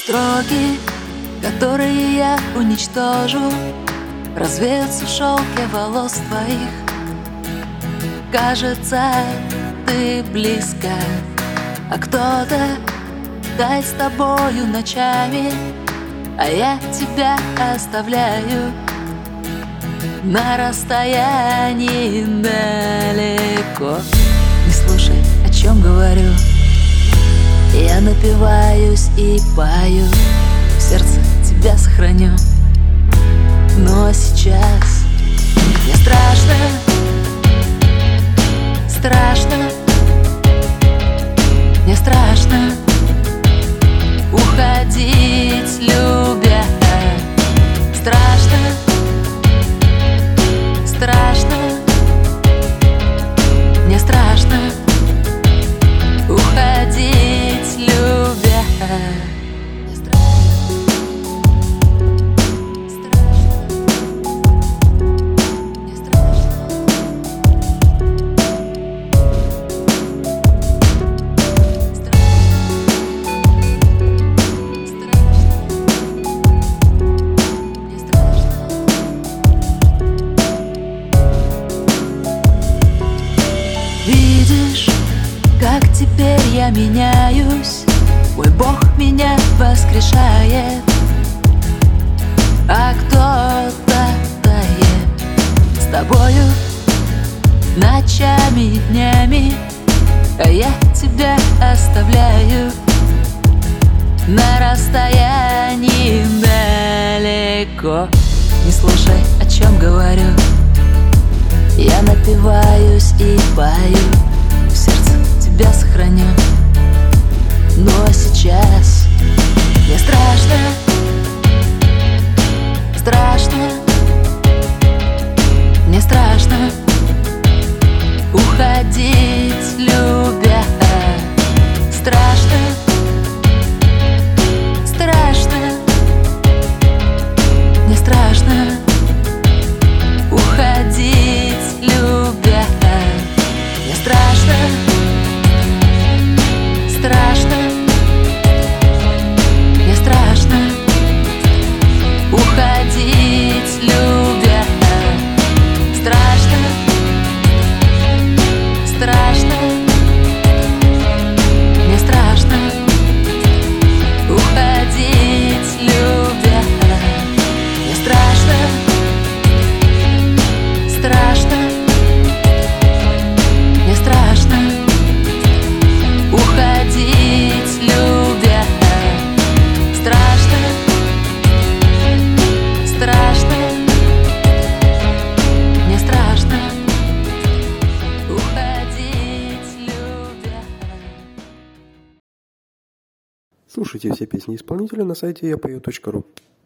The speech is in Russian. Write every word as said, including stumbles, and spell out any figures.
Строки, которые я уничтожу, развеются в шелке волос твоих. Кажется, ты близко, а кто-то тает с тобою ночами, а я тебя оставляю на расстоянии далеко. Не слушай, о чем говорю, я напиваюсь и пою, в сердце тебя сохраню. Но сейчас мне страшно, страшно, мне страшно уходить, любя. Страшно, страшно, мне страшно уходить, любя. Мне Видишь, как теперь я меняюсь, мой Бог меня воскрешает, а кто-то тает с тобою ночами и днями, а я тебя оставляю на расстоянии далеко. Не слушай, о чем говорю, я напиваюсь и пою, в сердце тебя сохраню. Но сейчас мне страшно, страшно, мне страшно уходить, любя. Страшно, страшно, мне страшно уходить, любя. Мне страшно, страшно, мне страшно уходить, любя. Страшно, страшно, мне страшно уходить, любя. Мне страшно, страшно, мне страшно уходить, любя. Страшно, страшно, мне страшно уходить, любя. Слушайте все песни исполнителя на сайте я пою точка ру.